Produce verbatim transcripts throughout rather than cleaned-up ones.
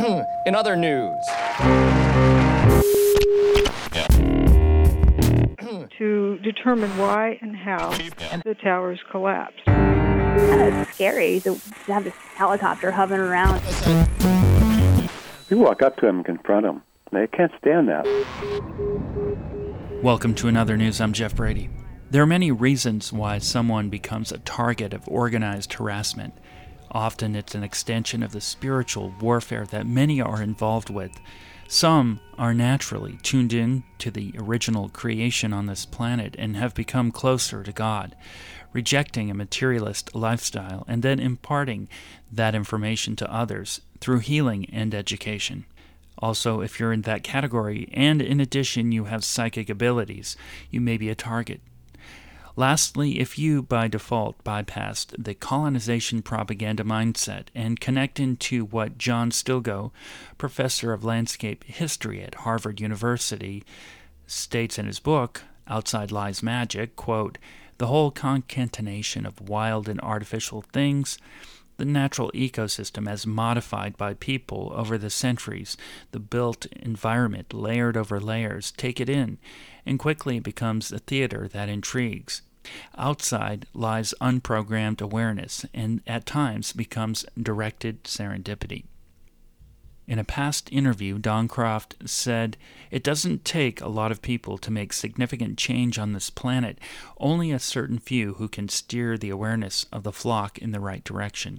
In other news. To determine why and how the towers collapsed. Kind of scary to have this helicopter hovering around. You walk up to them and confront them. They can't stand that. Welcome to Another News. I'm Jeff Brady. There are many reasons why someone becomes a target of organized harassment. Often it's an extension of the spiritual warfare that many are involved with. Some are naturally tuned in to the original creation on this planet and have become closer to God, rejecting a materialist lifestyle and then imparting that information to others through healing and education. Also, if you're in that category and in addition you have psychic abilities, you may be a target. Lastly, if you, by default, bypassed the colonization propaganda mindset and connect into what John Stilgoe, professor of landscape history at Harvard University, states in his book, Outside Lies Magic, quote, the whole concatenation of wild and artificial things, the natural ecosystem as modified by people over the centuries, the built environment layered over layers, take it in, and quickly it becomes a theater that intrigues. Outside lies unprogrammed awareness, and at times becomes directed serendipity. In a past interview, Don Croft said, it doesn't take a lot of people to make significant change on this planet, only a certain few who can steer the awareness of the flock in the right direction.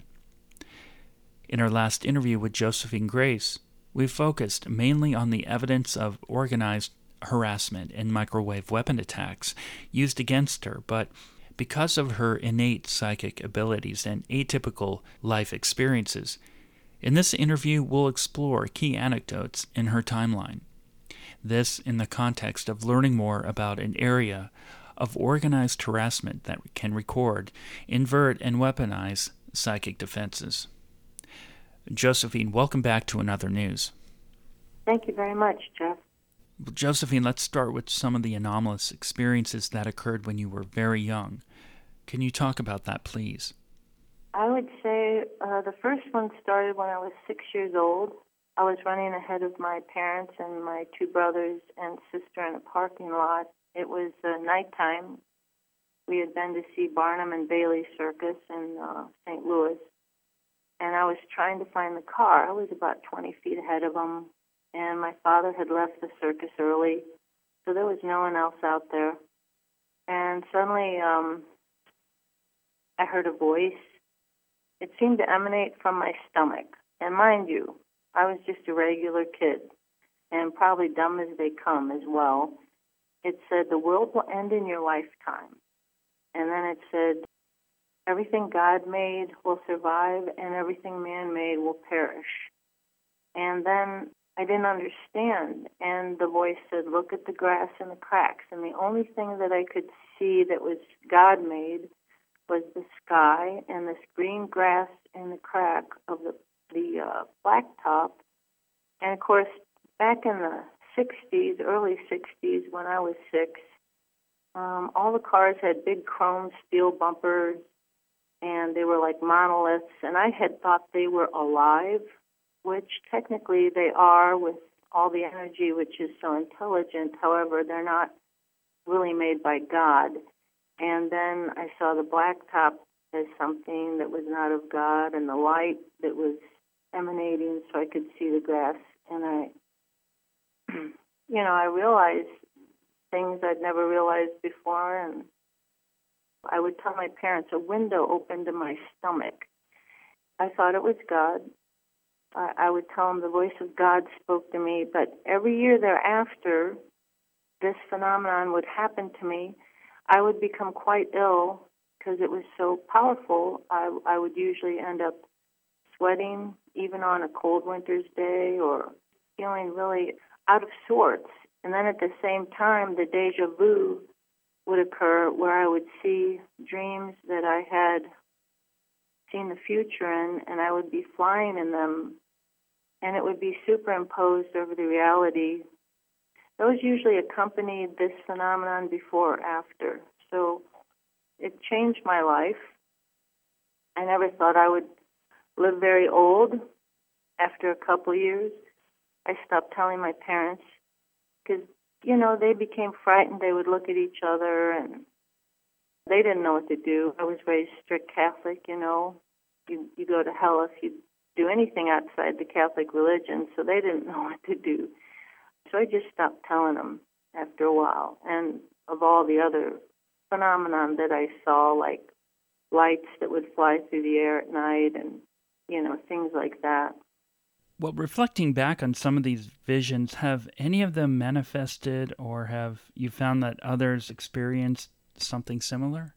In our last interview with Josephine Grace, we focused mainly on the evidence of organized harassment and microwave weapon attacks used against her, but because of her innate psychic abilities and atypical life experiences, in this interview we'll explore key anecdotes in her timeline. This in the context of learning more about an area of organized harassment that can record, invert, and weaponize psychic defenses. Josephine, welcome back to Another News. Thank you very much, Jeff. Josephine, let's start with some of the anomalous experiences that occurred when you were very young. Can you talk about that, please? I would say uh, the first one started when I was six years old. I was running ahead of my parents and my two brothers and sister in a parking lot. It was uh, nighttime. We had been to see Barnum and Bailey Circus in uh, Saint Louis, and I was trying to find the car. I was about twenty feet ahead of them. And my father had left the circus early, so there was no one else out there. And suddenly um, I heard a voice. It seemed to emanate from my stomach. And mind you, I was just a regular kid, and probably dumb as they come as well. It said, the world will end in your lifetime. And then it said, everything God made will survive, and everything man made will perish. And then I didn't understand, and the voice said, look at the grass and the cracks. And the only thing that I could see that was God-made was the sky and this green grass in the crack of the, the uh, blacktop. And, of course, back in the sixties, early sixties, when I was six, um, all the cars had big chrome steel bumpers, and they were like monoliths, and I had thought they were alive, which technically they are with all the energy, which is so intelligent. However, they're not really made by God. And then I saw the blacktop as something that was not of God, and the light that was emanating so I could see the grass. And I, you know, I realized things I'd never realized before, and I would tell my parents a window opened in my stomach. I thought it was God. I would tell them the voice of God spoke to me, but every year thereafter, this phenomenon would happen to me. I would become quite ill because it was so powerful. I, I would usually end up sweating, even on a cold winter's day, or feeling really out of sorts. And then at the same time, the deja vu would occur where I would see dreams that I had seen the future in, and I would be flying in them, and it would be superimposed over the reality. Those usually accompanied this phenomenon before or after. So it changed my life. I never thought I would live very old, after a couple years, I stopped telling my parents because, you know, they became frightened. They would look at each other, and they didn't know what to do. I was raised strict Catholic, you know. You, you go to hell if you do anything outside the Catholic religion, so they didn't know what to do. So I just stopped telling them after a while. And of all the other phenomenon that I saw, like lights that would fly through the air at night and, you know, things like that. Well, reflecting back on some of these visions, have any of them manifested, or have you found that others experienced something similar?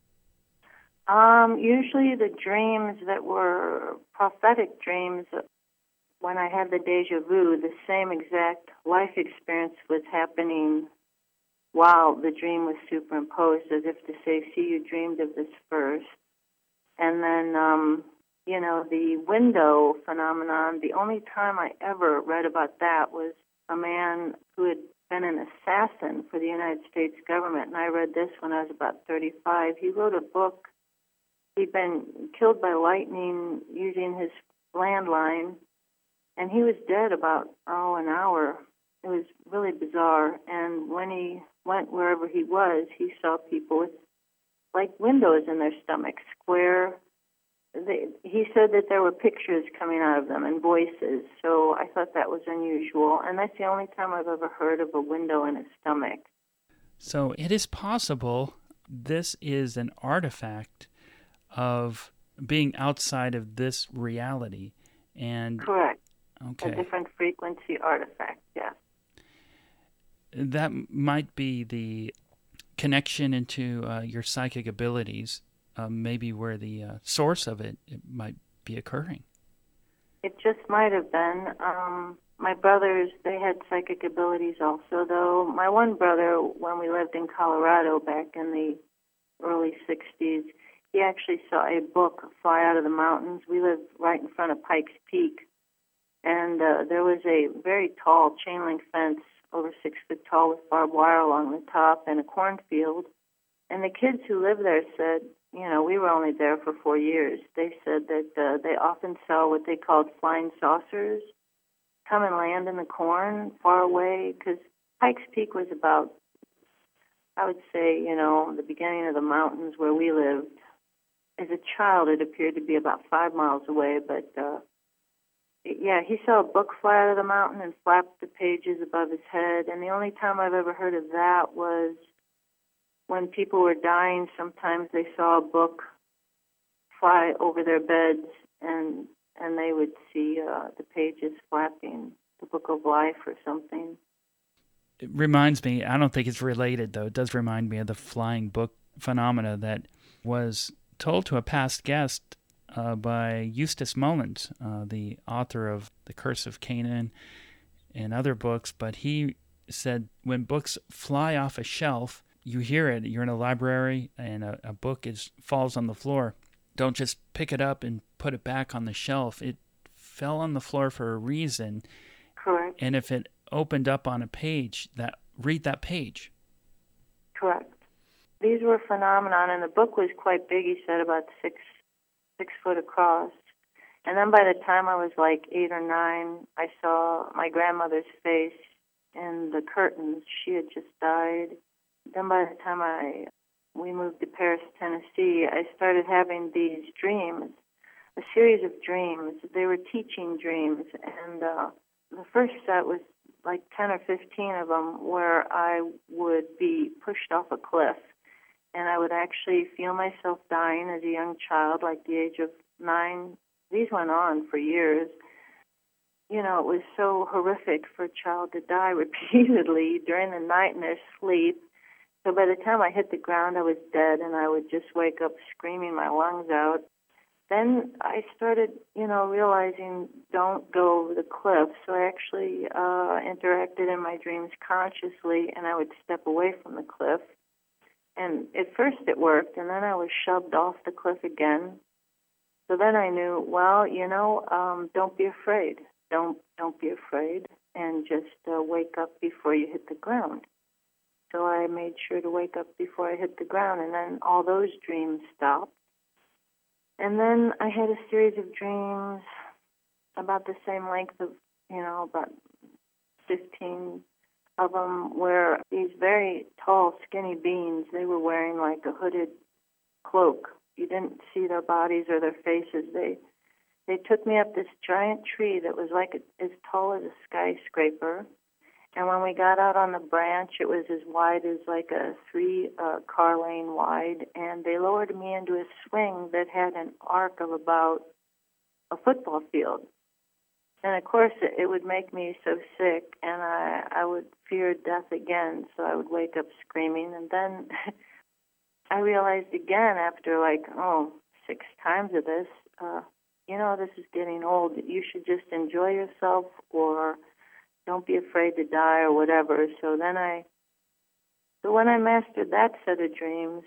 Um, usually the dreams that were prophetic dreams, when I had the deja vu, the same exact life experience was happening while the dream was superimposed, as if to say, see, you dreamed of this first. And then, um, you know, the window phenomenon, the only time I ever read about that was a man who had been an assassin for the United States government, and I read this when I was about thirty-five. He wrote a book. He'd been killed by lightning using his landline, and he was dead about, oh, an hour. It was really bizarre. And when he went wherever he was, he saw people with, like, windows in their stomachs, square. They, he said that there were pictures coming out of them and voices, so I thought that was unusual. And that's the only time I've ever heard of a window in a stomach. So it is possible this is an artifact of being outside of this reality. And correct. Okay. A different frequency artifact, yeah. That might be the connection into uh, your psychic abilities, uh, maybe where the uh, source of it, it might be occurring. It just might have been. Um, my brothers, they had psychic abilities also, though. My one brother, when we lived in Colorado back in the early sixties, he actually saw a book fly out of the mountains. We lived right in front of Pikes Peak, and uh, there was a very tall chain link fence, over six foot tall, with barbed wire along the top, and a cornfield. And the kids who lived there said, you know, we were only there for four years. They said that uh, they often saw what they called flying saucers come and land in the corn far away, because Pikes Peak was about, I would say, you know, the beginning of the mountains where we lived. As a child, it appeared to be about five miles away, but uh, yeah, he saw a book fly out of the mountain and flapped the pages above his head. And the only time I've ever heard of that was when people were dying. Sometimes they saw a book fly over their beds, and and they would see uh, the pages flapping, the Book of Life or something. It reminds me, I don't think it's related, though. It does remind me of the flying book phenomena that was told to a past guest uh, by Eustace Mullins, uh, the author of The Curse of Canaan and other books. But he said when books fly off a shelf, you hear it. You're in a library and a, a book is falls on the floor. Don't just pick it up and put it back on the shelf. It fell on the floor for a reason. Correct. And if it opened up on a page, that read that page. Correct. These were phenomenon, and the book was quite big. He said about six six foot across. And then by the time I was like eight or nine, I saw my grandmother's face in the curtains. She had just died. Then by the time I we moved to Paris, Tennessee, I started having these dreams, a series of dreams. They were teaching dreams, and uh, the first set was like ten or fifteen of them where I would be pushed off a cliff, and I would actually feel myself dying as a young child, like the age of nine. These went on for years. You know, it was so horrific for a child to die repeatedly during the night in their sleep. So by the time I hit the ground, I was dead, and I would just wake up screaming my lungs out. Then I started, you know, realizing don't go over the cliff. So I actually uh, interacted in my dreams consciously, and I would step away from the cliff. And at first it worked, and then I was shoved off the cliff again. So then I knew, well, you know, um, don't be afraid. Don't don't be afraid, and just uh, wake up before you hit the ground. So I made sure to wake up before I hit the ground, and then all those dreams stopped. And then I had a series of dreams about the same length of, you know, about fifteen of them, were these very tall, skinny beings. They were wearing like a hooded cloak. You didn't see their bodies or their faces. They they took me up this giant tree that was like a, as tall as a skyscraper. And when we got out on the branch, it was as wide as like a three uh, car lane wide. And they lowered me into a swing that had an arc of about a football field. And of course, it, it would make me so sick, and I, I would fear death again. So I would wake up screaming. And then I realized again after like, oh, six times of this, uh, you know, this is getting old. You should just enjoy yourself, or don't be afraid to die, or whatever. So then I, so when I mastered that set of dreams,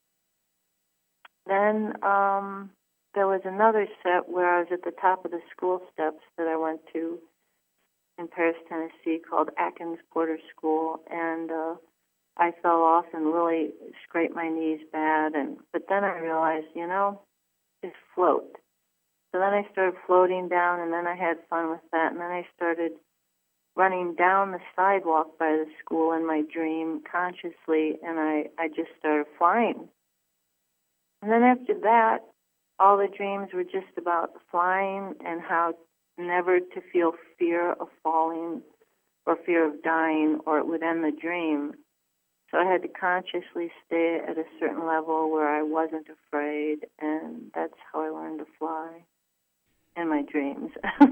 then um, there was another set where I was at the top of the school steps that I went to in Paris, Tennessee, called Atkins Porter School, and uh, I fell off and really scraped my knees bad. And but then I realized, you know, just float. So then I started floating down, and then I had fun with that, and then I started running down the sidewalk by the school in my dream consciously, and I, I just started flying. And then after that, all the dreams were just about flying and how never to feel fear of falling or fear of dying, or it would end the dream. So I had to consciously stay at a certain level where I wasn't afraid, and that's how I learned to fly in my dreams.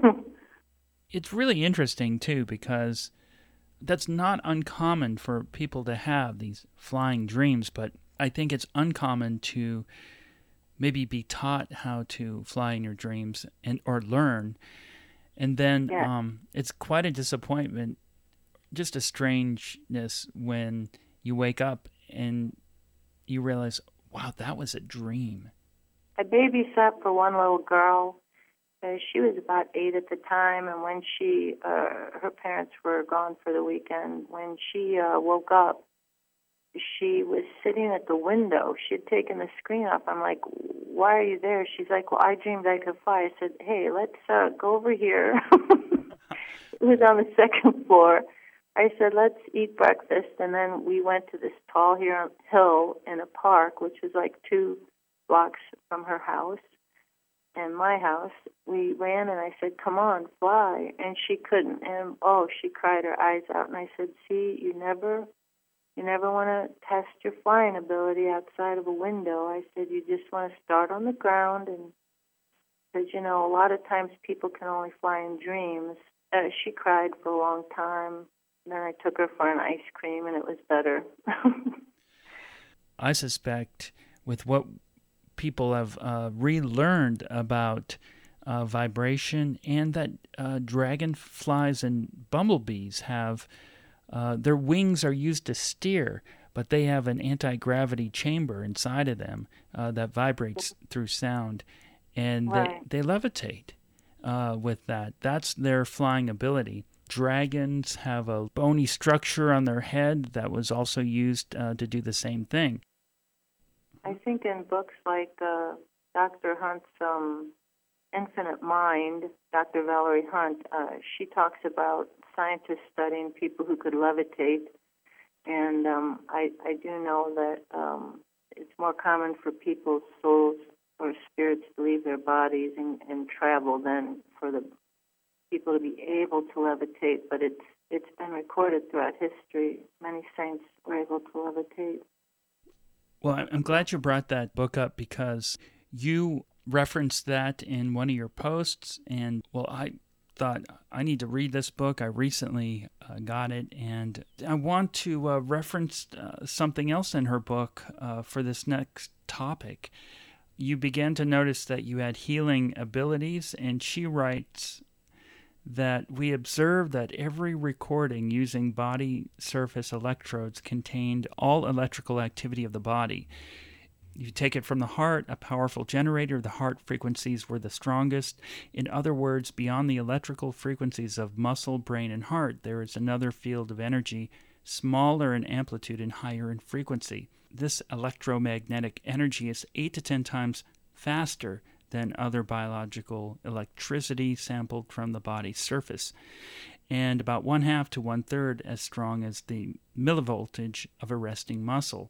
It's really interesting, too, because that's not uncommon for people to have these flying dreams, but I think it's uncommon to maybe be taught how to fly in your dreams and or learn. And then yeah. um, it's quite a disappointment, just a strangeness when you wake up and you realize, wow, that was a dream. I babysat for one little girl. Uh, she was about eight at the time, and when she, uh, her parents were gone for the weekend, when she uh, woke up, she was sitting at the window. She had taken the screen off. I'm like, why are you there? She's like, well, I dreamed I could fly. I said, hey, let's uh, go over here. It was on the second floor. I said, let's eat breakfast, and then we went to this tall hill in a park, which was like two blocks from her house and my house. We ran, and I said, come on, fly. And she couldn't. And, oh, she cried her eyes out. And I said, see, you never you never want to test your flying ability outside of a window. I said, you just want to start on the ground. And because, you know, a lot of times people can only fly in dreams. Uh, she cried for a long time. And then I took her for an ice cream, and it was better. I suspect with what people have uh, relearned about uh, vibration, and that uh, dragonflies and bumblebees have, uh, their wings are used to steer, but they have an anti-gravity chamber inside of them uh, that vibrates through sound, and right. they, they levitate uh, with that. That's their flying ability. Dragons have a bony structure on their head that was also used uh, to do the same thing. I think in books like uh, Doctor Hunt's um, Infinite Mind, Doctor Valerie Hunt, uh, she talks about scientists studying people who could levitate, and um, I, I do know that um, it's more common for people's souls or spirits to leave their bodies and, and travel than for the people to be able to levitate, but it's it's been recorded throughout history. Many saints were able to levitate. Well, I'm glad you brought that book up, because you referenced that in one of your posts, and, well, I thought I need to read this book. I recently uh, got it, and I want to uh, reference uh, something else in her book uh, for this next topic. You began to notice that you had healing abilities, and she writes that we observed that every recording using body surface electrodes contained all electrical activity of the body. You take it from the heart, a powerful generator, the heart frequencies were the strongest. In other words, beyond the electrical frequencies of muscle, brain, and heart, there is another field of energy, smaller in amplitude and higher in frequency. This electromagnetic energy is eight to ten times faster than other biological electricity sampled from the body's surface, and about one half to one third as strong as the millivoltage of a resting muscle.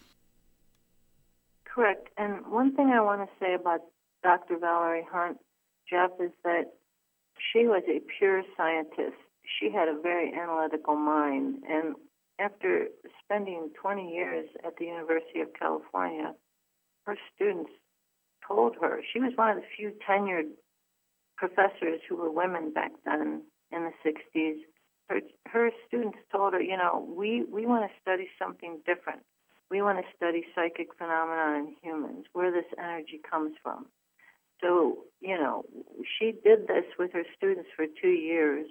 Correct. And one thing I want to say about Doctor Valerie Hunt, Jeff, is that she was a pure scientist. She had a very analytical mind. And after spending twenty years at the University of California, her students told her, she was one of the few tenured professors who were women back then in the sixties. Her, her students told her, you know, we, we want to study something different. We want to study psychic phenomena in humans, where this energy comes from. So, you know, she did this with her students for two years,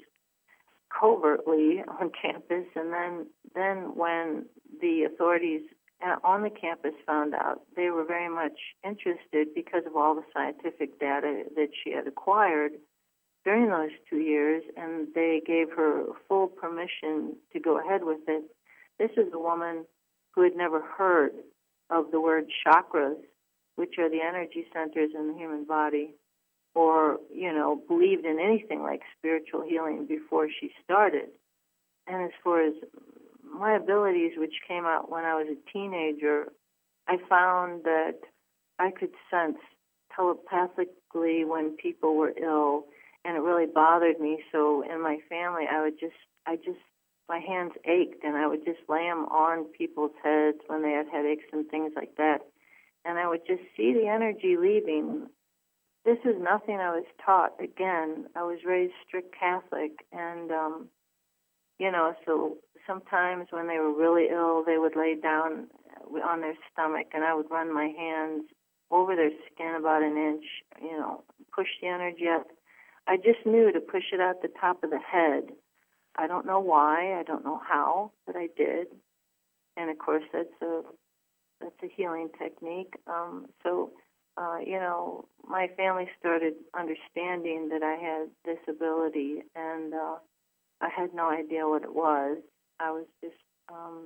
covertly on campus, and then, then when the authorities on the campus found out, they were very much interested because of all the scientific data that she had acquired during those two years, and they gave her full permission to go ahead with it. This is a woman who had never heard of the word chakras, which are the energy centers in the human body, or, you know, believed in anything like spiritual healing before she started. And as far as my abilities, which came out when I was a teenager, I found that I could sense telepathically when people were ill, and it really bothered me. So in my family, I would just, I just, my hands ached, and I would just lay them on people's heads when they had headaches and things like that. And I would just see the energy leaving. This is nothing I was taught. Again, I was raised strict Catholic, and, um, you know, so sometimes when they were really ill, they would lay down on their stomach, and I would run my hands over their skin about an inch, you know, push the energy out. I just knew to push it out the top of the head. I don't know why, I don't know how, but I did. And of course, that's a that's a healing technique. Um, so, uh, you know, my family started understanding that I had this ability, and uh, I had no idea what it was. I was just um,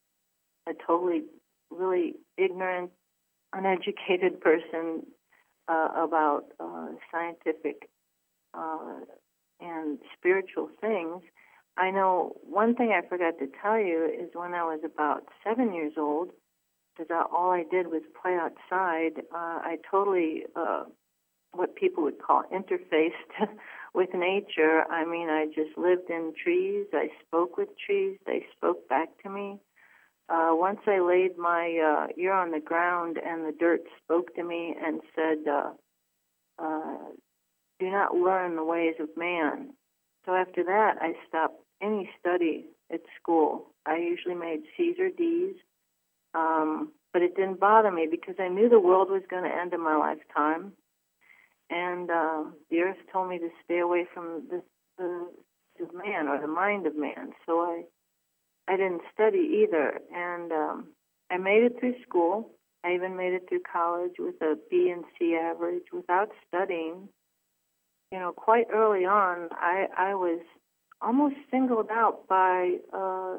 a totally, really ignorant, uneducated person uh, about uh, scientific uh, and spiritual things. I know one thing I forgot to tell you is when I was about seven years old, because all I did was play outside, uh, I totally, uh, what people would call interfaced with nature. I mean, I just lived in trees. I spoke with trees. They spoke back to me. Uh, once I laid my uh, ear on the ground and the dirt spoke to me and said, uh, uh, do not learn the ways of man. So after that, I stopped any study at school. I usually made C's or D's, um, but it didn't bother me because I knew the world was going to end in my lifetime, and uh, the earth told me to stay away from the, the of man or the mind of man. So I, I didn't study either, and um, I made it through school. I even made it through college with a B and C average without studying. You know, quite early on, I, I was almost singled out by uh,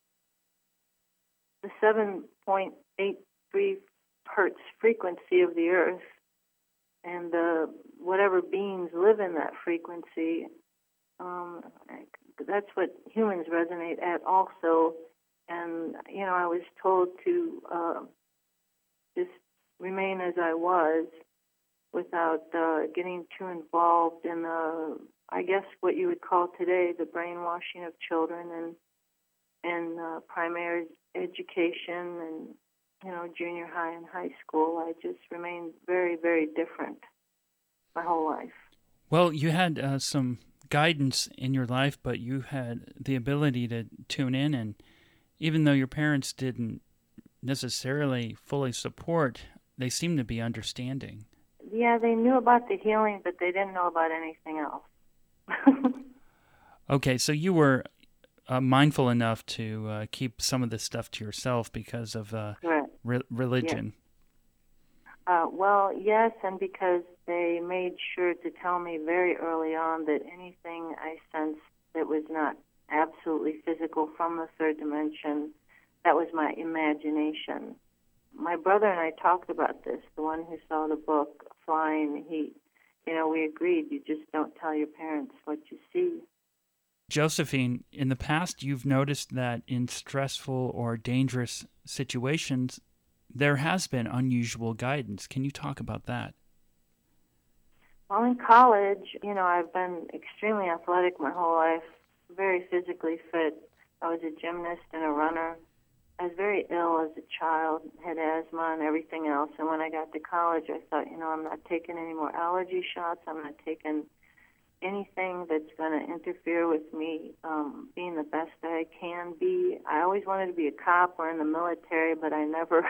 the seven point eight three hertz frequency of the Earth, and uh, whatever beings live in that frequency. Um, that's what humans resonate at also. And, you know, I was told to uh, just remain as I was, without uh, getting too involved in the, I guess what you would call today the brainwashing of children and and uh, primary education and, you know, junior high and high school. I just remained very, very different my whole life. Well, you had uh, some guidance in your life, but you had the ability to tune in, and even though your parents didn't necessarily fully support, they seemed to be understanding. Yeah, they knew about the healing, but they didn't know about anything else. Okay, so you were uh, mindful enough to uh, keep some of this stuff to yourself because of uh, re- religion. Yes. Uh, well, yes, and because they made sure to tell me very early on that anything I sensed that was not absolutely physical from the third dimension, that was my imagination. My brother and I talked about this, the one who saw the book flying. He, you know, we agreed, you just don't tell your parents what you see. Josephine, in the past, you've noticed that in stressful or dangerous situations, there has been unusual guidance. Can you talk about that? Well, in college, you know, I've been extremely athletic my whole life, very physically fit. I was a gymnast and a runner. I was very ill as a child, had asthma and everything else. And when I got to college, I thought, you know, I'm not taking any more allergy shots. I'm not taking anything that's going to interfere with me um, being the best that I can be. I always wanted to be a cop or in the military, but I never,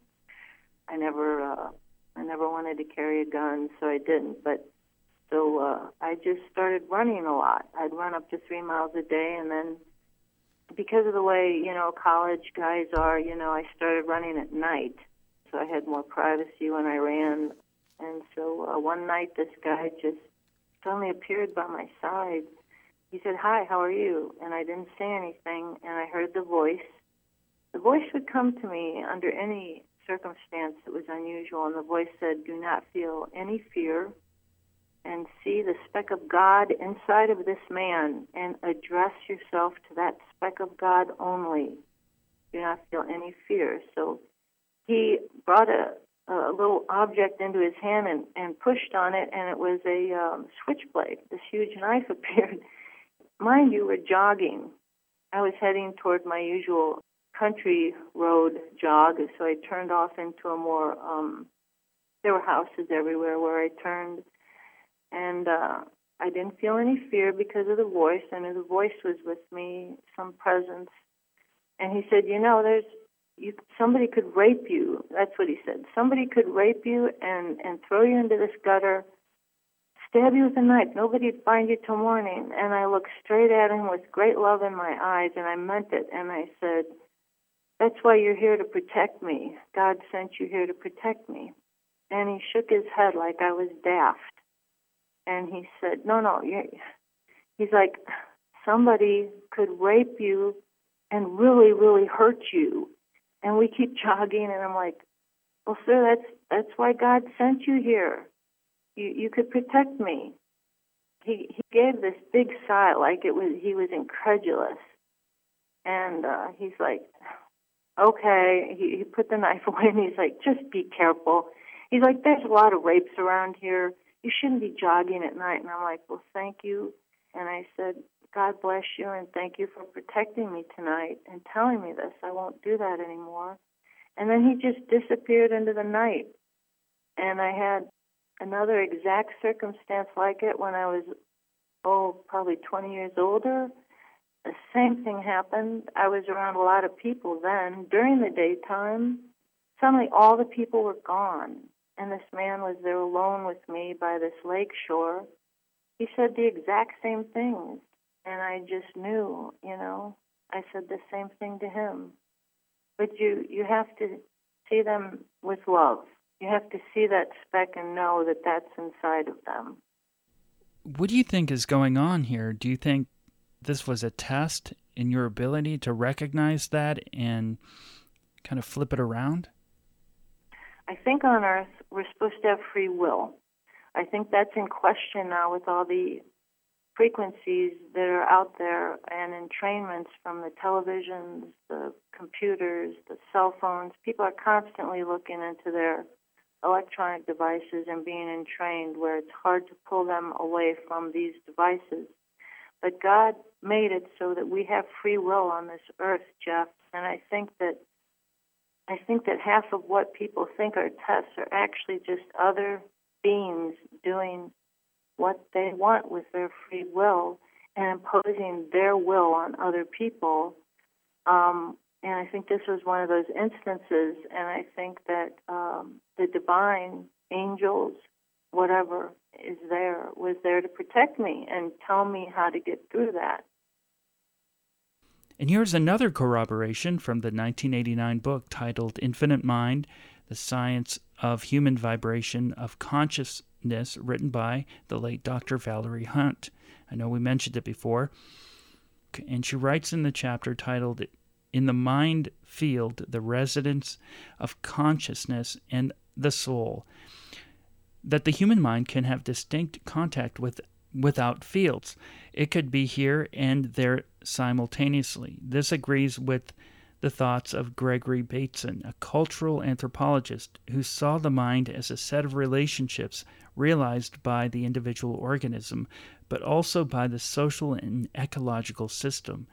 I never, uh, I never wanted to carry a gun, so I didn't. But so uh, I just started running a lot. I'd run up to three miles a day, and then because of the way, you know, college guys are, you know, I started running at night, so I had more privacy when I ran. And so uh, one night, this guy just suddenly appeared by my side. He said, "Hi, how are you?" And I didn't say anything, and I heard the voice. The voice would come to me under any circumstance that was unusual, and the voice said, "Do not feel any fear, and see the speck of God inside of this man, and address yourself to that speck of God only. Do not feel any fear." So he brought a, a little object into his hand and, and pushed on it, and it was a um, switchblade. This huge knife appeared. Mind you, we're jogging. I was heading toward my usual country road jog, so I turned off into a more, um, there were houses everywhere where I turned. And uh, I didn't feel any fear because of the voice. I knew the voice was with me, some presence. And he said, you know, there's you, somebody could rape you. That's what he said. Somebody could rape you and, and throw you into this gutter, stab you with a knife. Nobody'd find you till morning. And I looked straight at him with great love in my eyes, and I meant it. And I said, that's why you're here to protect me. God sent you here to protect me. And he shook his head like I was daft. And he said, no, no, you're, he's like, somebody could rape you and really, really hurt you. And we keep jogging, and I'm like, well, sir, that's that's why God sent you here. You you could protect me. He he gave this big sigh, like it was he was incredulous. And uh, he's like, okay. He, he put the knife away, and he's like, just be careful. He's like, there's a lot of rapes around here. You shouldn't be jogging at night. And I'm like, well, thank you. And I said, God bless you, and thank you for protecting me tonight and telling me this. I won't do that anymore. And then he just disappeared into the night. And I had another exact circumstance like it when I was, oh, probably twenty years older. The same thing happened. I was around a lot of people then. During the daytime, suddenly all the people were gone. And this man was there alone with me by this lake shore. He said the exact same things. And I just knew, you know, I said the same thing to him. But you, you have to see them with love. You have to see that speck and know that that's inside of them. What do you think is going on here? Do you think this was a test in your ability to recognize that and kind of flip it around? I think on Earth we're supposed to have free will. I think that's in question now with all the frequencies that are out there and entrainments from the televisions, the computers, the cell phones. People are constantly looking into their electronic devices and being entrained where it's hard to pull them away from these devices. But God made it so that we have free will on this earth, Jeff, and I think that I think that half of what people think are tests are actually just other beings doing what they want with their free will and imposing their will on other people. Um, and I think this was one of those instances, and I think that um, the divine angels, whatever is there, was there to protect me and tell me how to get through that. And here's another corroboration from the nineteen eighty-nine book titled Infinite Mind, The Science of Human Vibration of Consciousness, written by the late Doctor Valerie Hunt. I know we mentioned it before. And she writes in the chapter titled In the Mind Field, the Residence of Consciousness and the Soul. that the human mind can have distinct contact with without fields. It could be here and there simultaneously. This agrees with the thoughts of Gregory Bateson, a cultural anthropologist who saw the mind as a set of relationships realized by the individual organism, but also by the social and ecological system.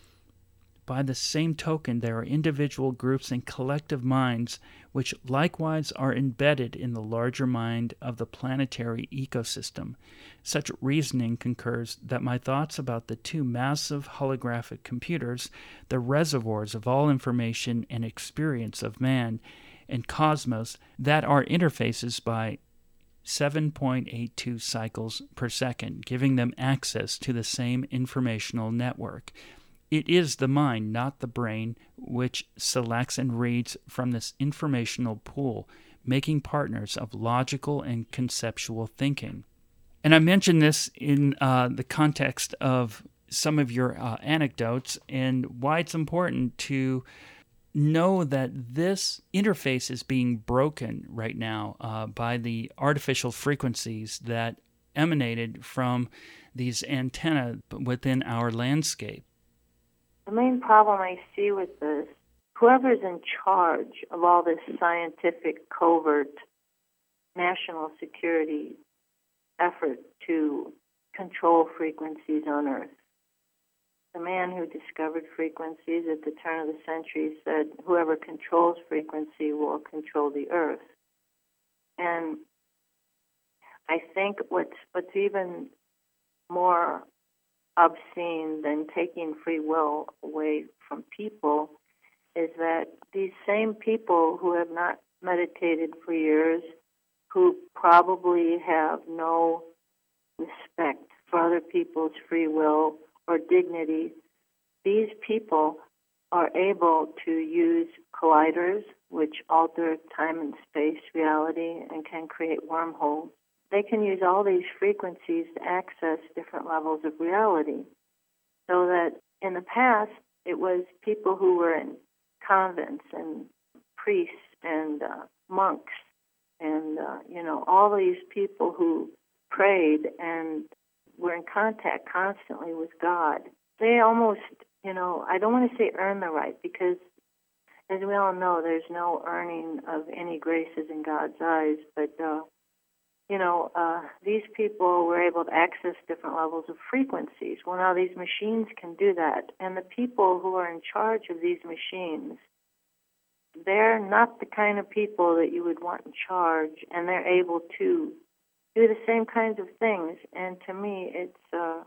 By the same token, there are individual groups and collective minds which likewise are embedded in the larger mind of the planetary ecosystem. Such reasoning concurs that my thoughts about the two massive holographic computers, the reservoirs of all information and experience of man and cosmos, that are interfaces by seven point eight two cycles per second, giving them access to the same informational network. It is the mind, not the brain, which selects and reads from this informational pool, making partners of logical and conceptual thinking. And I mention this in uh, the context of some of your uh, anecdotes and why it's important to know that this interface is being broken right now uh, by the artificial frequencies that emanated from these antennae within our landscape. The main problem I see with this, whoever's in charge of all this scientific, covert, national security effort to control frequencies on Earth, the man who discovered frequencies at the turn of the century said, whoever controls frequency will control the Earth. And I think what's, what's even more obscene than taking free will away from people is that these same people who have not meditated for years, who probably have no respect for other people's free will or dignity, these people are able to use colliders, which alter time and space reality and can create wormholes. They can use all these frequencies to access different levels of reality. So that in the past, it was people who were in convents and priests and uh, monks and, uh, you know, all these people who prayed and were in contact constantly with God. They almost, you know, I don't want to say earn the right because, as we all know, there's no earning of any graces in God's eyes, but uh, you know, uh, these people were able to access different levels of frequencies. Well, now these machines can do that. And the people who are in charge of these machines, they're not the kind of people that you would want in charge, and they're able to do the same kinds of things. And to me, it's uh,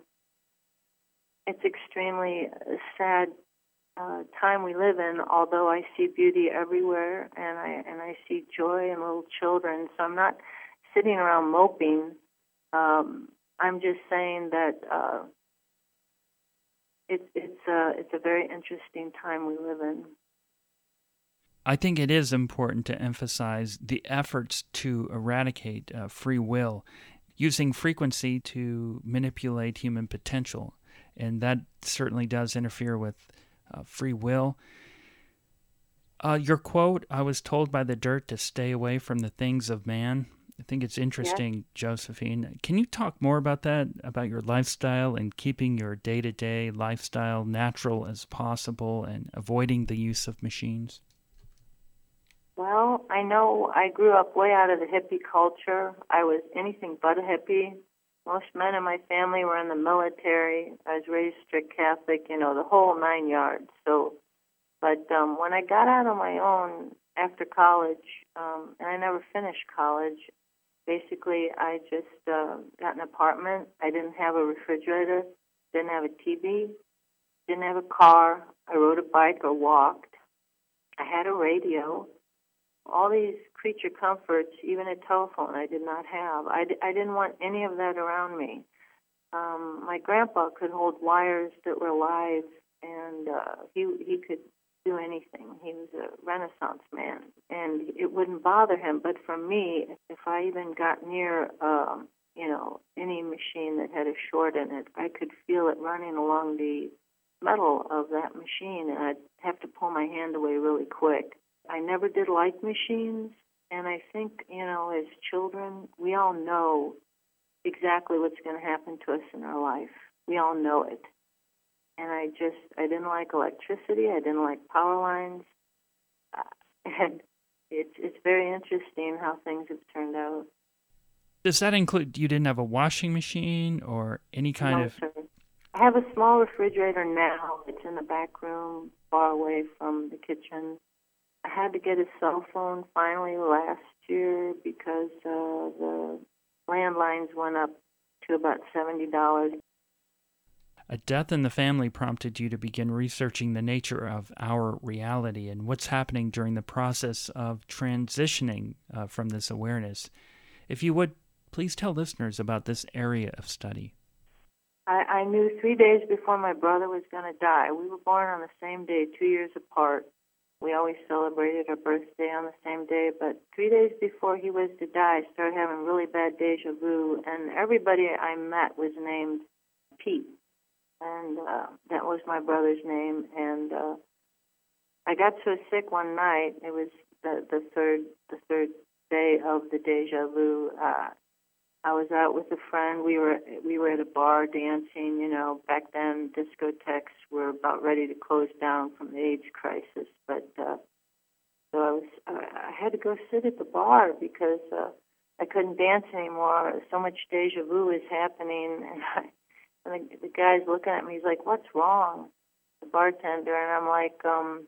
it's extremely a sad uh, time we live in, although I see beauty everywhere, and I, and I see joy in little children. So I'm not sitting around moping. Um, I'm just saying that uh, it's it's a it's a very interesting time we live in. I think it is important to emphasize the efforts to eradicate uh, free will, using frequency to manipulate human potential, and that certainly does interfere with uh, free will. Uh, your quote, "I was told by the dirt to stay away from the things of man." I think it's interesting, yes. Josephine. Can you talk more about that, about your lifestyle and keeping your day-to-day lifestyle natural as possible and avoiding the use of machines? Well, I know I grew up way out of the hippie culture. I was anything but a hippie. Most men in my family were in the military. I was raised strict Catholic, you know, the whole nine yards. So, but um, when I got out on my own after college, um, and I never finished college, basically, I just uh, got an apartment. I didn't have a refrigerator, didn't have a T V, didn't have a car. I rode a bike or walked. I had a radio. All these creature comforts, even a telephone, I did not have. I, d- I didn't want any of that around me. Um, my grandpa could hold wires that were alive, and uh, he he could do anything. He was a Renaissance man, and it wouldn't bother him. But for me, if I even got near, um, you know, any machine that had a short in it, I could feel it running along the metal of that machine, and I'd have to pull my hand away really quick. I never did like machines, And I think, you know, as children, we all know exactly what's going to happen to us in our life. We all know it. And I just, I didn't like electricity. I didn't like power lines. Uh, and it's it's very interesting how things have turned out. Does that include, you didn't have a washing machine or any kind No, of... sir. I have a small refrigerator now. It's in the back room, far away from the kitchen. I had to get a cell phone finally last year because uh, the landlines went up to about seventy dollars. A death in the family prompted you to begin researching the nature of our reality and what's happening during the process of transitioning uh, from this awareness. If you would, please tell listeners about this area of study. I, I knew three days before my brother was going to die. We were born on the same day, two years apart. We always celebrated our birthday on the same day, but three days before he was to die, I started having really bad deja vu, and everybody I met was named Pete. And uh, that was my brother's name. And uh, I got so sick one night. It was the, the third the third day of the deja vu. Uh, I was out with a friend. We were we were at a bar dancing. You know, back then discotheques were about ready to close down from the AIDS crisis. But uh, so I was I had to go sit at the bar because uh, I couldn't dance anymore. So much deja vu was happening, and I. And the, the guy's looking at me. He's like, "What's wrong?" The bartender, and I'm like, um,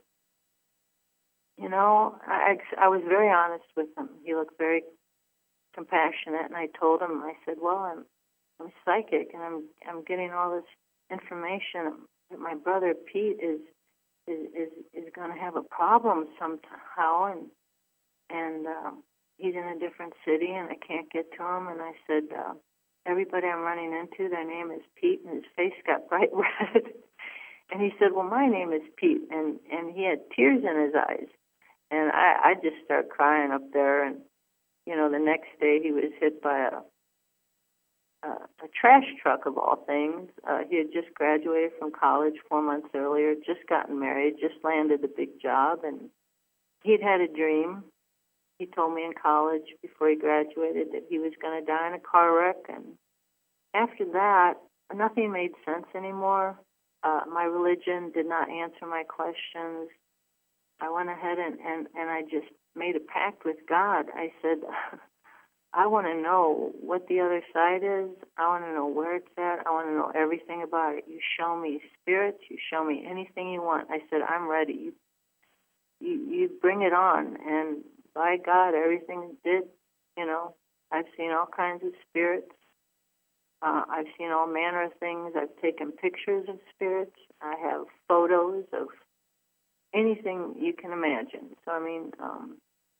you know, I, I was very honest with him. He looked very compassionate, and I told him, I said, "Well, I'm I'm psychic, and I'm I'm getting all this information that my brother Pete is is is, is going to have a problem somehow, and and um, he's in a different city, and I can't get to him." And I said. Uh, Everybody I'm running into, their name is Pete, and his face got bright red. And he said, "Well, my name is Pete," and and he had tears in his eyes. And I, I just started crying up there. And you know, the next day he was hit by a a, a trash truck of all things. Uh, he had just graduated from college four months earlier, just gotten married, just landed a big job, and he'd had a dream. He told me in college before he graduated that he was going to die in a car wreck. And after that, nothing made sense anymore. Uh, my religion did not answer my questions. I went ahead and, and, and I just made a pact with God. I said, I want to know what the other side is. I want to know where it's at. I want to know everything about it. You show me spirits. You show me anything you want. I said, I'm ready. You, you, you bring it on. And by God, everything did, you know, I've seen all kinds of spirits. Uh, I've seen all manner of things. I've taken pictures of spirits. I have photos of anything you can imagine. So, I mean, um,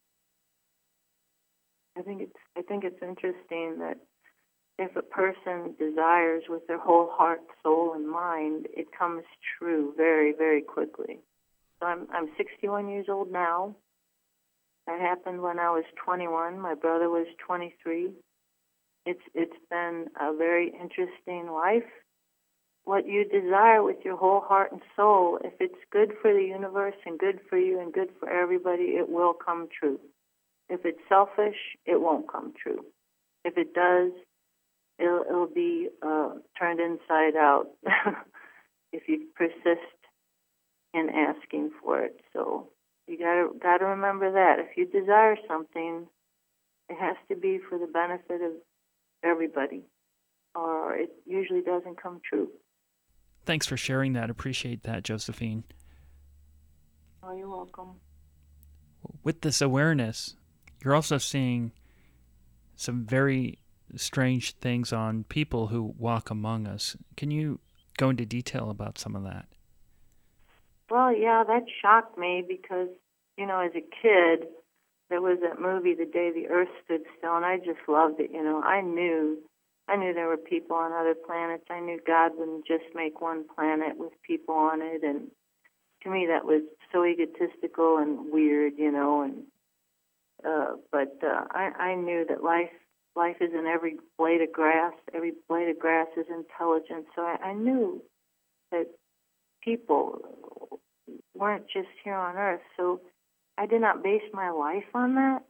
I think it's I think it's interesting that if a person desires with their whole heart, soul, and mind, it comes true very, very quickly. So I'm I'm sixty-one years old now. That happened when I was twenty-one. My brother was twenty-three. It's it's been a very interesting life. What you desire with your whole heart and soul, if it's good for the universe and good for you and good for everybody, it will come true. If it's selfish, it won't come true. If it does, it'll, it'll be uh, turned inside out if you persist in asking for it. So you gotta gotta remember that if you desire something, it has to be for the benefit of everybody, or it usually doesn't come true. Thanks for sharing that. Appreciate that, Josephine. Oh, you're welcome. With this awareness, you're also seeing some very strange things on people who walk among us. Can you go into detail about some of that? Well, yeah, that shocked me because, you know, as a kid, there was that movie, The Day the Earth Stood Still, and I just loved it. You know, I knew, I knew there were people on other planets. I knew God wouldn't just make one planet with people on it, and to me that was so egotistical and weird, you know. And uh, but uh, I, I knew that life, life is in every blade of grass. Every blade of grass is intelligent. So I, I knew that people weren't just here on Earth. So I did not base my life on that.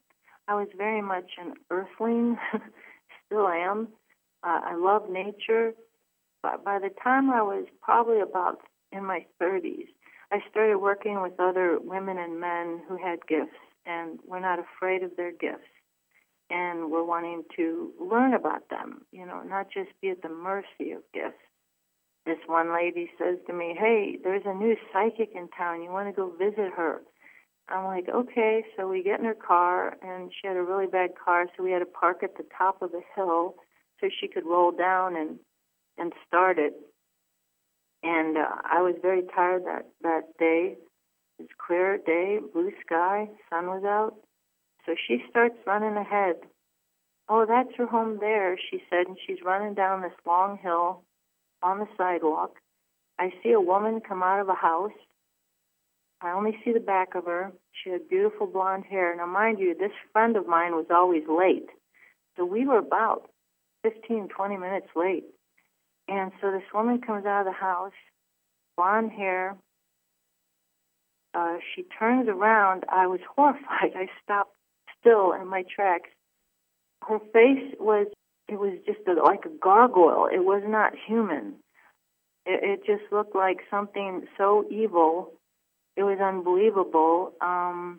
I was very much an earthling, still am. Uh, I love nature. But by the time I was probably about in my thirties, I started working with other women and men who had gifts and were not afraid of their gifts and were wanting to learn about them, you know, not just be at the mercy of gifts. This one lady says to me, hey, there's a new psychic in town. You want to go visit her? I'm like, okay. So we get in her car, and she had a really bad car, so we had to park at the top of the hill so she could roll down and, and start it. And uh, I was very tired that, that day. It was a clear day, blue sky, sun was out. So she starts running ahead. Oh, that's her home there, she said, and she's running down this long hill on the sidewalk. I see a woman come out of a house. I only see the back of her. She had beautiful blonde hair. Now, mind you, this friend of mine was always late. So we were about fifteen, twenty minutes late. And so this woman comes out of the house, blonde hair. Uh, she turns around. I was horrified. I stopped still in my tracks. Her face was, it was just a, like a gargoyle. It was not human. It, it just looked like something so evil. It was unbelievable. Um,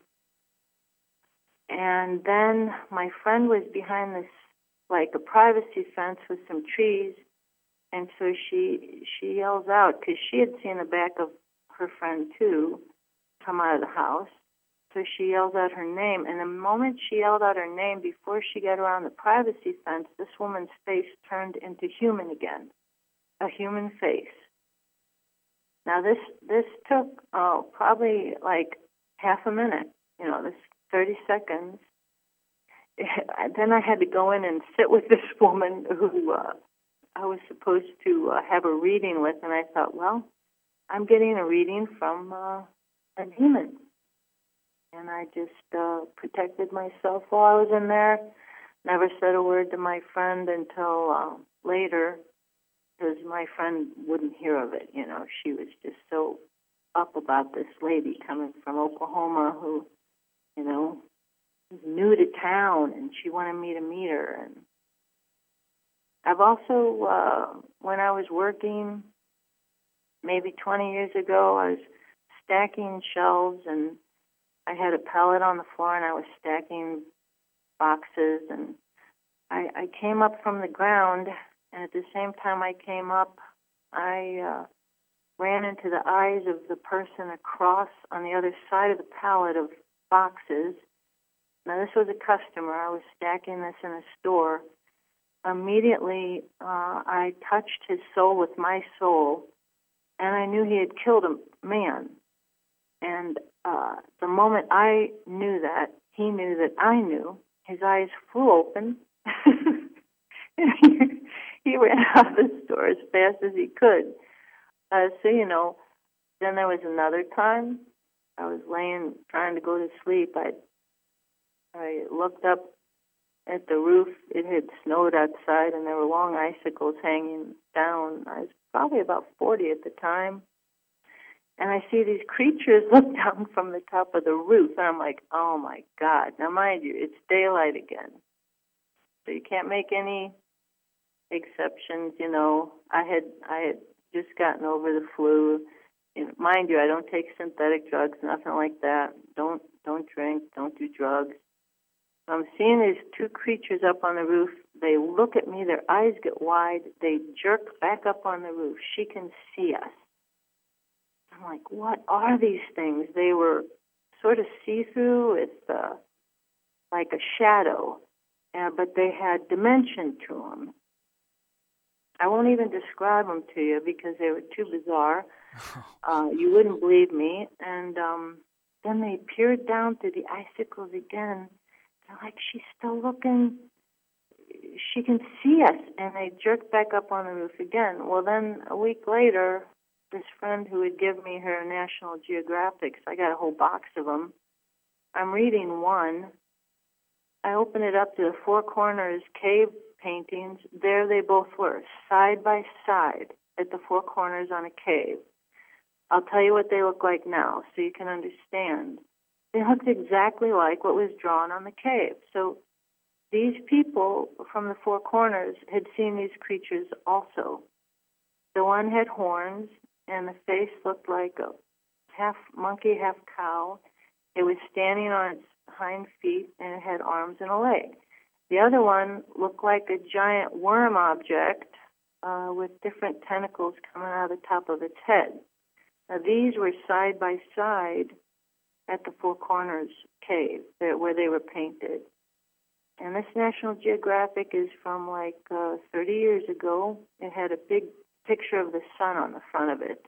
and then my friend was behind this, like a privacy fence with some trees. And so she she yells out, because she had seen the back of her friend, too, come out of the house. So she yells out her name. And the moment she yelled out her name, before she got around the privacy fence, this woman's face turned into human again, a human face. Now, this this took oh, probably like half a minute, you know, this thirty seconds. Then I had to go in and sit with this woman who uh, I was supposed to uh, have a reading with, and I thought, well, I'm getting a reading from uh, a demon. And I just uh, protected myself while I was in there, never said a word to my friend until uh, later, because my friend wouldn't hear of it. You know, she was just so up about this lady coming from Oklahoma who, you know, was new to town, and she wanted me to meet her. And I've also, uh, when I was working maybe twenty years ago, I was stacking shelves, and I had a pallet on the floor, and I was stacking boxes, and I, I came up from the ground, and at the same time I came up, I uh, ran into the eyes of the person across on the other side of the pallet of boxes. Now, this was a customer. I was stacking this in a store. Immediately, uh, I touched his soul with my soul, and I knew he had killed a man. And uh, the moment I knew that, he knew that I knew. His eyes flew open. He ran out of the store as fast as he could. Uh, so, you know, then there was another time. I was laying, trying to go to sleep. I I looked up at the roof. It had snowed outside, and there were long icicles hanging down. I was probably about forty at the time. And I see these creatures look down from the top of the roof, and I'm like, oh, my God. Now, mind you, it's daylight again. So you can't make any exceptions, you know. I had I had just gotten over the flu. You know, mind you, I don't take synthetic drugs, nothing like that. Don't don't drink, don't do drugs. I'm seeing these two creatures up on the roof. They look at me, their eyes get wide, they jerk back up on the roof. She can see us. I'm like, what are these things? They were sort of see-through with uh, like a shadow, uh, but they had dimension to them. I won't even describe them to you because they were too bizarre. Uh, you wouldn't believe me. And um, then they peered down through the icicles again. They're like, she's still looking. She can see us. And they jerked back up on the roof again. Well, then a week later, this friend who would give me her National Geographics, I got a whole box of them. I'm reading one. I open it up to the Four Corners cave paintings. There they both were, side by side at the Four Corners on a cave. I'll tell you what they look like now so you can understand. They looked exactly like what was drawn on the cave. So these people from the Four Corners had seen these creatures also. The one had horns, and the face looked like a half monkey, half cow. It was standing on its hind feet, and it had arms and a leg. The other one looked like a giant worm object uh, with different tentacles coming out of the top of its head. Now, these were side by side at the Four Corners cave where they were painted. And this National Geographic is from like uh, thirty years ago. It had a big picture of the sun on the front of it,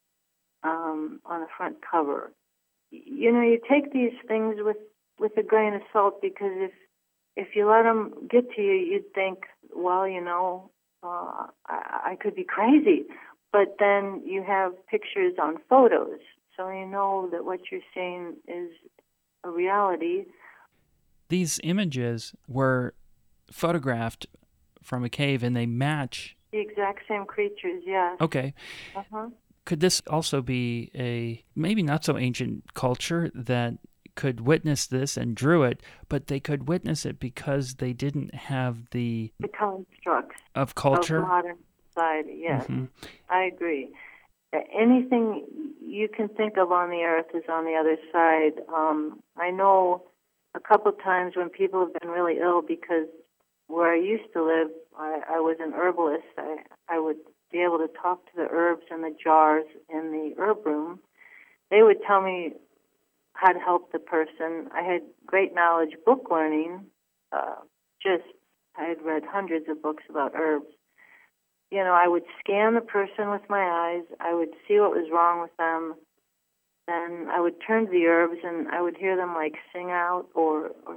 um, on the front cover. You know, you take these things with, with a grain of salt, because if if you let them get to you, you'd think, well, you know, uh, I, I could be crazy. But then you have pictures on photos, so you know that what you're seeing is a reality. These images were photographed from a cave, and they match. The exact same creatures, yes. Okay. Uh-huh. Could this also be a maybe not so ancient culture that could witness this and drew it, but they could witness it because they didn't have the... The constructs of culture? Of modern society, yes. Mm-hmm. I agree. Anything you can think of on the earth is on the other side. Um, I know a couple times when people have been really ill, because where I used to live, I, I was an herbalist. I, I would be able to talk to the herbs in the jars in the herb room. They would tell me how to help the person. I had great knowledge, book learning. Uh, just, I had read hundreds of books about herbs. You know, I would scan the person with my eyes. I would see what was wrong with them. Then I would turn to the herbs, and I would hear them like sing out or or,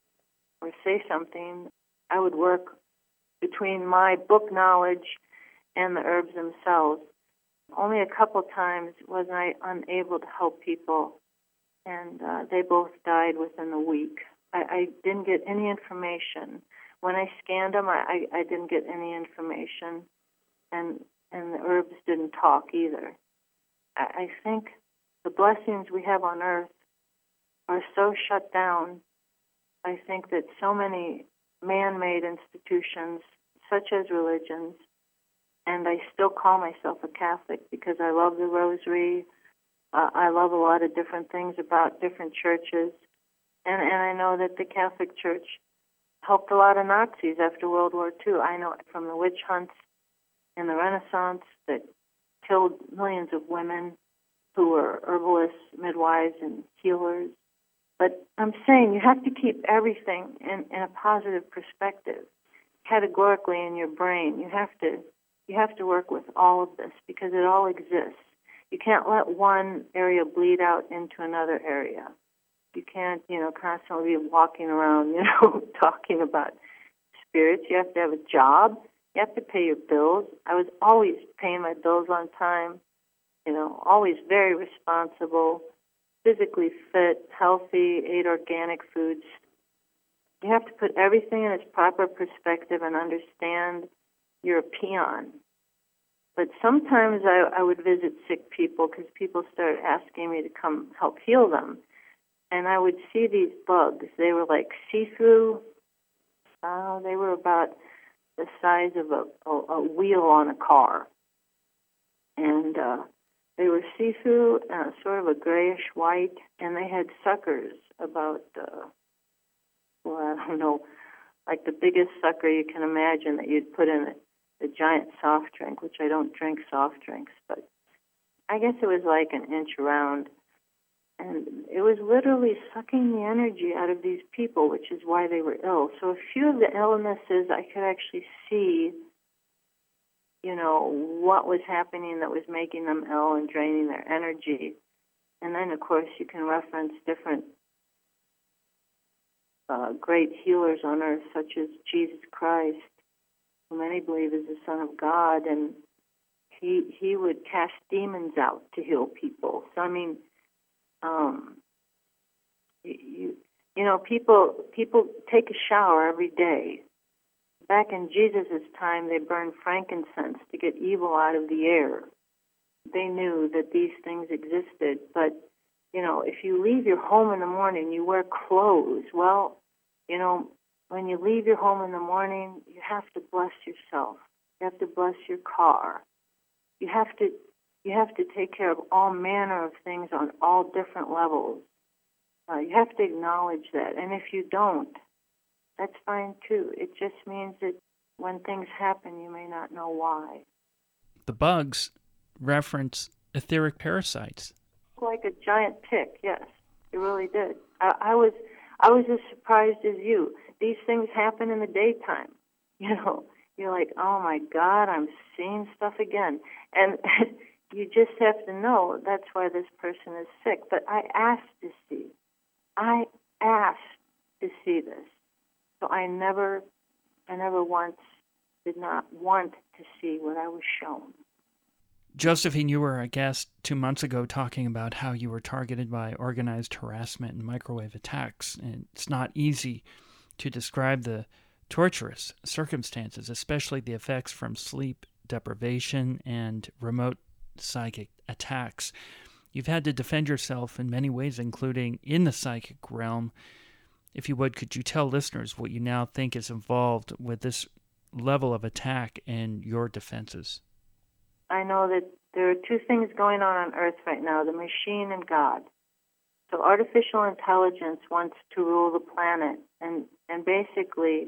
or say something. I would work between my book knowledge and the herbs themselves. Only a couple times was I unable to help people, and uh, they both died within a week. I, I didn't get any information. When I scanned them, I, I, I didn't get any information, and and the herbs didn't talk either. I, I think the blessings we have on earth are so shut down. I think that so many man-made institutions, such as religions, and I still call myself a Catholic because I love the rosary. Uh, I love a lot of different things about different churches, and, and I know that the Catholic Church helped a lot of Nazis after World War Two. I know from the witch hunts in the Renaissance that killed millions of women who were herbalists, midwives, and healers. But I'm saying you have to keep everything in, in a positive perspective, categorically in your brain. You have to you have to work with all of this because it all exists. You can't let one area bleed out into another area. You can't, you know, constantly be walking around, you know, talking about spirits. You have to have a job. You have to pay your bills. I was always paying my bills on time, you know, always very responsible, physically fit, healthy, ate organic foods. You have to put everything in its proper perspective and understand you're a peon. But sometimes I, I would visit sick people because people started asking me to come help heal them. And I would see these bugs. They were like see-through. Uh, they were about the size of a, a, a wheel on a car. And uh, they were see-through, uh, sort of a grayish-white, and they had suckers about, uh, well, I don't know, like the biggest sucker you can imagine that you'd put in a, a giant soft drink, which I don't drink soft drinks, but I guess it was like an inch around. And it was literally sucking the energy out of these people, which is why they were ill. So a few of the illnesses I could actually see, you know, what was happening that was making them ill and draining their energy. And then, of course, you can reference different uh, great healers on earth, such as Jesus Christ, who many believe is the Son of God, and he he would cast demons out to heal people. So, I mean, um, you, you know, people people take a shower every day. Back in Jesus' time, they burned frankincense to get evil out of the air. They knew that these things existed, but you know, if you leave your home in the morning, you wear clothes. Well, you know, when you leave your home in the morning, you have to bless yourself. You have to bless your car. You have to you have to take care of all manner of things on all different levels. Uh, you have to acknowledge that. And if you don't, that's fine too. It just means that when things happen, you may not know why. The bugs reference etheric parasites. Like a giant tick, yes, it really did. I, I was I was as surprised as you. These things happen in the daytime. You know, you're like, oh my God, I'm seeing stuff again. And you just have to know that's why this person is sick. But I asked to see. I asked to see this. So I never, I never once did not want to see what I was shown. Josephine, you were a guest two months ago talking about how you were targeted by organized harassment and microwave attacks. And it's not easy to describe the torturous circumstances, especially the effects from sleep deprivation and remote psychic attacks. You've had to defend yourself in many ways, including in the psychic realm. If you would, could you tell listeners what you now think is involved with this level of attack and your defenses? I know that there are two things going on on Earth right now, the machine and God. So artificial intelligence wants to rule the planet and, and basically,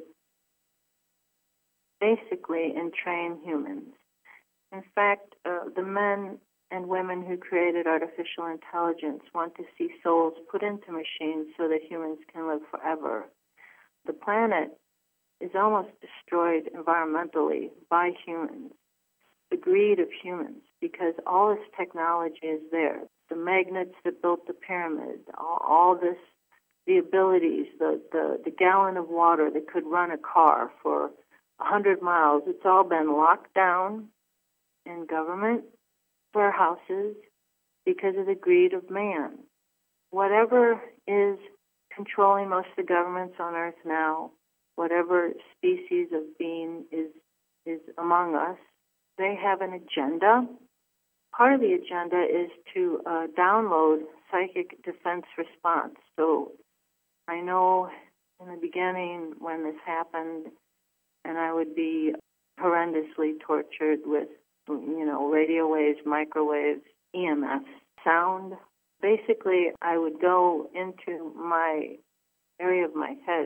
basically entrain humans. In fact, uh, the men and women who created artificial intelligence want to see souls put into machines so that humans can live forever. The planet is almost destroyed environmentally by humans. The greed of humans, because all this technology is there. The magnets that built the pyramid, all, all this, the abilities, the, the, the gallon of water that could run a car for a hundred miles, it's all been locked down in government warehouses because of the greed of man. Whatever is controlling most of the governments on Earth now, whatever species of being is is among us, they have an agenda. Part of the agenda is to uh, download psychic defense response. So I know in the beginning when this happened, and I would be horrendously tortured with, you know, radio waves, microwaves, E M F, sound. Basically, I would go into my area of my head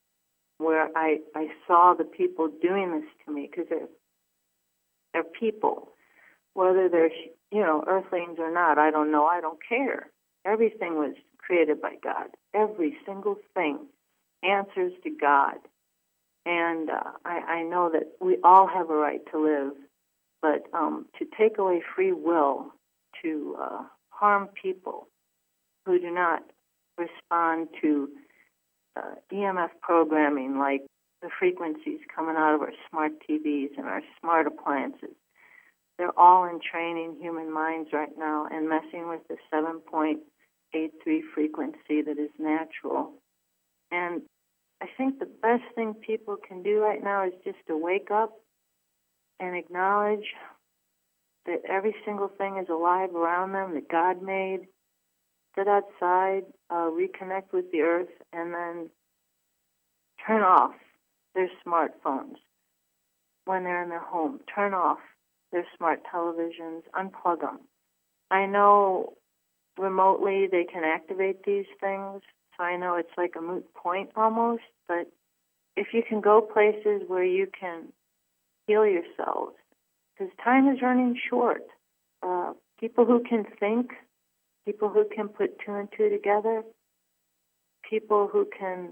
where I, I saw the people doing this to me, because they're, they're people. Whether they're, you know, earthlings or not, I don't know. I don't care. Everything was created by God. Every single thing answers to God. And uh, I, I know that we all have a right to live, but um, to take away free will to uh, harm people who do not respond to uh, E M F programming, like the frequencies coming out of our smart T Vs and our smart appliances. They're all entraining human minds right now and messing with the seven point eight three frequency that is natural. And I think the best thing people can do right now is just to wake up and acknowledge that every single thing is alive around them, that God made. Sit outside, uh, reconnect with the earth, and then turn off their smartphones when they're in their home. Turn off their smart televisions, unplug them. I know remotely they can activate these things, so I know it's like a moot point almost, but if you can go places where you can heal yourselves, because time is running short. Uh, people who can think, people who can put two and two together, people who can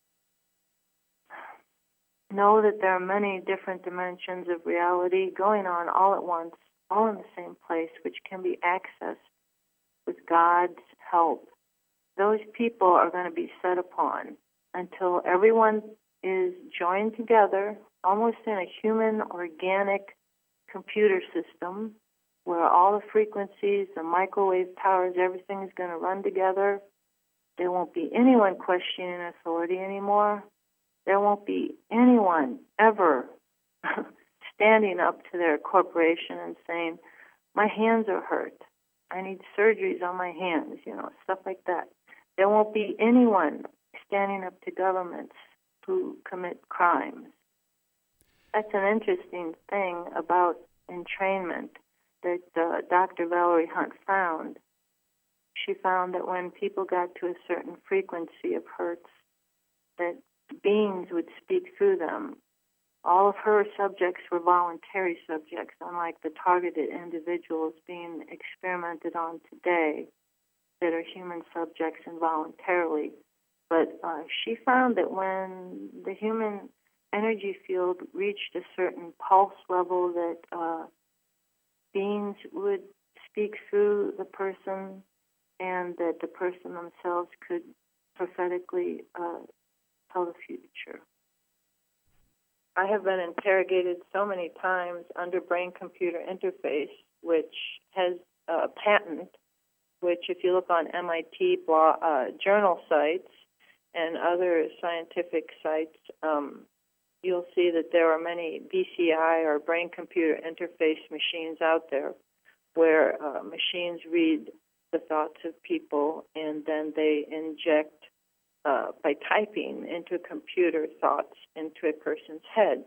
know that there are many different dimensions of reality going on all at once, all in the same place, which can be accessed with God's help. Those people are going to be set upon until everyone is joined together, almost in a human, organic computer system where all the frequencies, the microwave towers, everything is going to run together. There won't be anyone questioning authority anymore. There won't be anyone ever standing up to their corporation and saying, my hands are hurt. I need surgeries on my hands, you know, stuff like that. There won't be anyone standing up to governments who commit crimes. That's an interesting thing about entrainment that uh, Doctor Valerie Hunt found. She found that when people got to a certain frequency of hertz, that beings would speak through them. All of her subjects were voluntary subjects, unlike the targeted individuals being experimented on today that are human subjects involuntarily. But uh, she found that when the human energy field reached a certain pulse level, that uh, beings would speak through the person, and that the person themselves could prophetically uh, tell the future. I have been interrogated so many times under brain-computer interface, which has a patent, which if you look on M I T blog, uh, journal sites and other scientific sites, um, you'll see that there are many B C I or brain-computer interface machines out there where uh, machines read the thoughts of people and then they inject Uh, by typing into a computer thoughts into a person's head.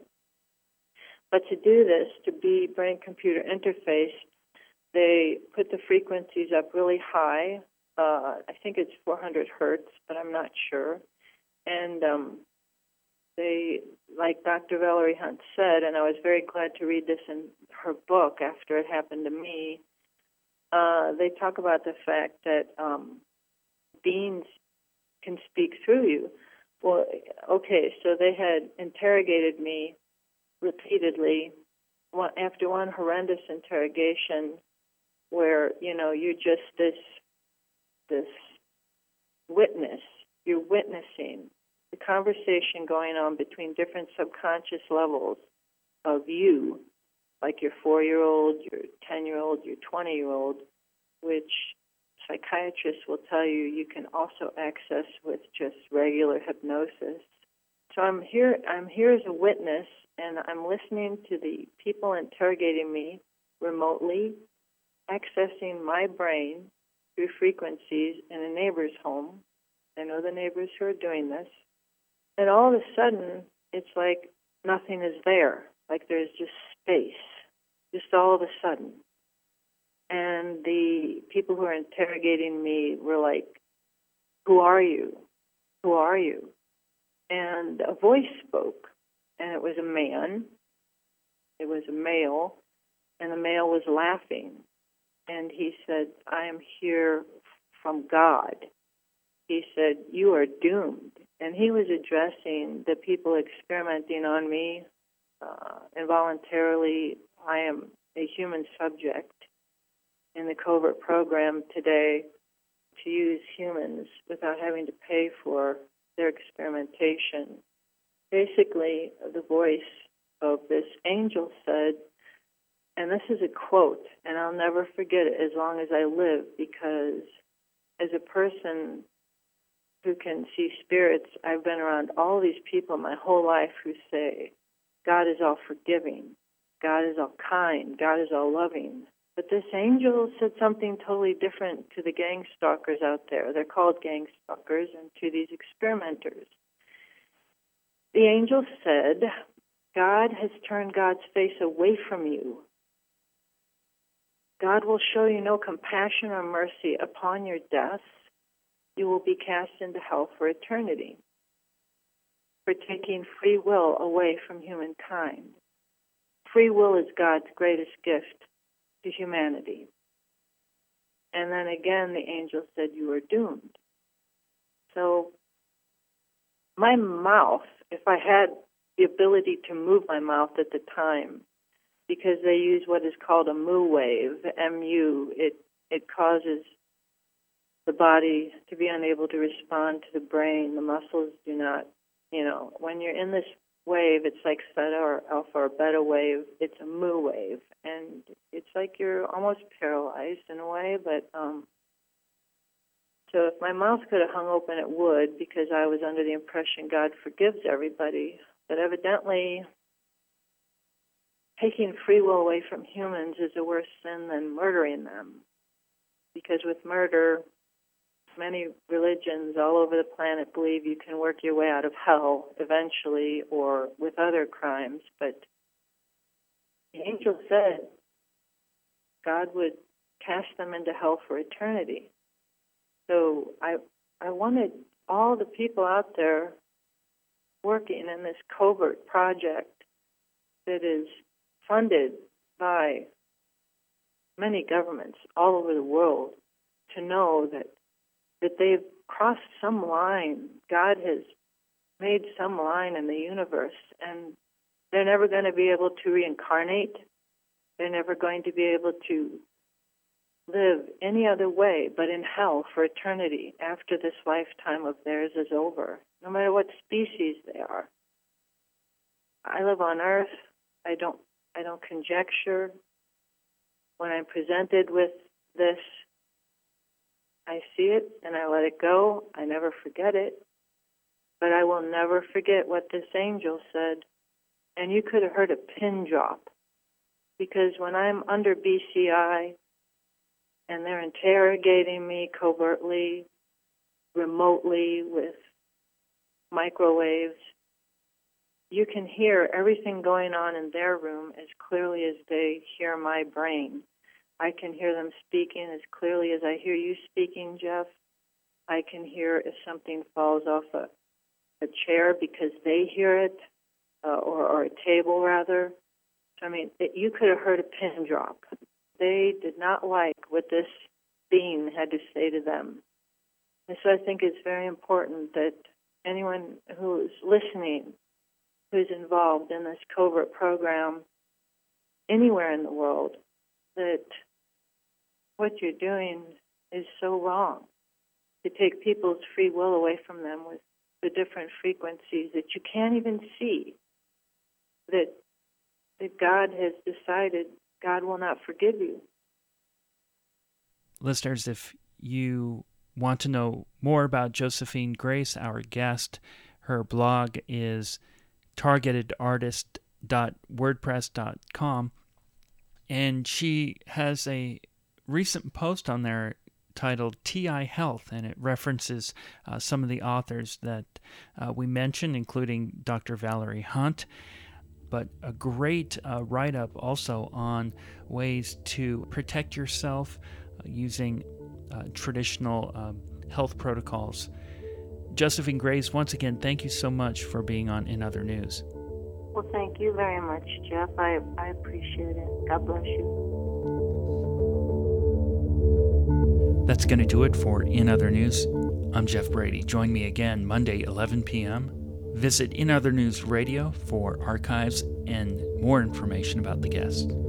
But to do this, to be brain-computer interface, they put the frequencies up really high. Uh, I think it's four hundred hertz, but I'm not sure. And um, they, like Doctor Valerie Hunt said, and I was very glad to read this in her book after it happened to me, uh, they talk about the fact that um, beings can speak through you. Well, okay, so they had interrogated me repeatedly after one horrendous interrogation where, you know, you're just this this witness. You're witnessing the conversation going on between different subconscious levels of you, like your four-year-old, your ten-year-old, your twenty-year-old, which psychiatrists will tell you you can also access with just regular hypnosis. So I'm here I'm here as a witness, and I'm listening to the people interrogating me remotely, accessing my brain through frequencies in a neighbor's home. I know the neighbors who are doing this. And all of a sudden, it's like nothing is there, like there's just space, just all of a sudden. And the people who are interrogating me were like, who are you? Who are you? And a voice spoke, and it was a man. It was a male, and the male was laughing. And he said, I am here from God. He said, you are doomed. And he was addressing the people experimenting on me uh, involuntarily. I am a human subject in the covert program today to use humans without having to pay for their experimentation. Basically, the voice of this angel said, and this is a quote, and I'll never forget it as long as I live, because as a person who can see spirits, I've been around all these people my whole life who say, God is all forgiving, God is all kind, God is all loving. But this angel said something totally different to the gang stalkers out there. They're called gang stalkers, and to these experimenters. The angel said, God has turned God's face away from you. God will show you no compassion or mercy upon your death. You will be cast into hell for eternity for taking free will away from humankind. Free will is God's greatest gift to humanity. And then again, the angel said, you are doomed. So my mouth, if I had the ability to move my mouth at the time, because they use what is called a mu wave, M U, it, it causes the body to be unable to respond to the brain. The muscles do not, you know, when you're in this wave, it's like theta or alpha or beta wave. It's a mu wave, and it's like you're almost paralyzed in a way. But um, so if my mouth could have hung open, it would, because I was under the impression God forgives everybody. But evidently, taking free will away from humans is a worse sin than murdering them. because with murder, many religions all over the planet believe you can work your way out of hell eventually or with other crimes. But the angel said God would cast them into hell for eternity. So I I wanted all the people out there working in this covert project that is funded by many governments all over the world to know that that they've crossed some line. God has made some line in the universe, and they're never going to be able to reincarnate. They're never going to be able to live any other way but in hell for eternity after this lifetime of theirs is over, no matter what species they are. I live on Earth. I don't I don't conjecture. When I'm presented with this, I see it and I let it go. I never forget it. But I will never forget what this angel said. And you could have heard a pin drop. Because when I'm under B C I and they're interrogating me covertly, remotely with microwaves, you can hear everything going on in their room as clearly as they hear my brain. I can hear them speaking as clearly as I hear you speaking, Jeff. I can hear if something falls off a, a chair because they hear it, uh, or, or a table, rather. So, I mean, it, you could have heard a pin drop. They did not like what this being had to say to them. And so I think it's very important that anyone who is listening, who's involved in this covert program anywhere in the world, that what you're doing is so wrong. To take people's free will away from them with the different frequencies that you can't even see, that that God has decided God will not forgive you. Listeners, if you want to know more about Josephine Grace, our guest, her blog is targeted artist dot wordpress dot com, and she has a recent post on there titled T I Health, and it references uh, some of the authors that uh, we mentioned, including Doctor Valerie Hunt, but a great uh, write-up also on ways to protect yourself uh, using uh, traditional um, health protocols. Josephine Grace, once again, thank you so much for being on In Other News. Well, thank you very much, Jeff. I, I appreciate it. God bless you. That's going to do it for In Other News. I'm Jeff Brady. Join me again Monday, eleven p.m. Visit In Other News Radio for archives and more information about the guests.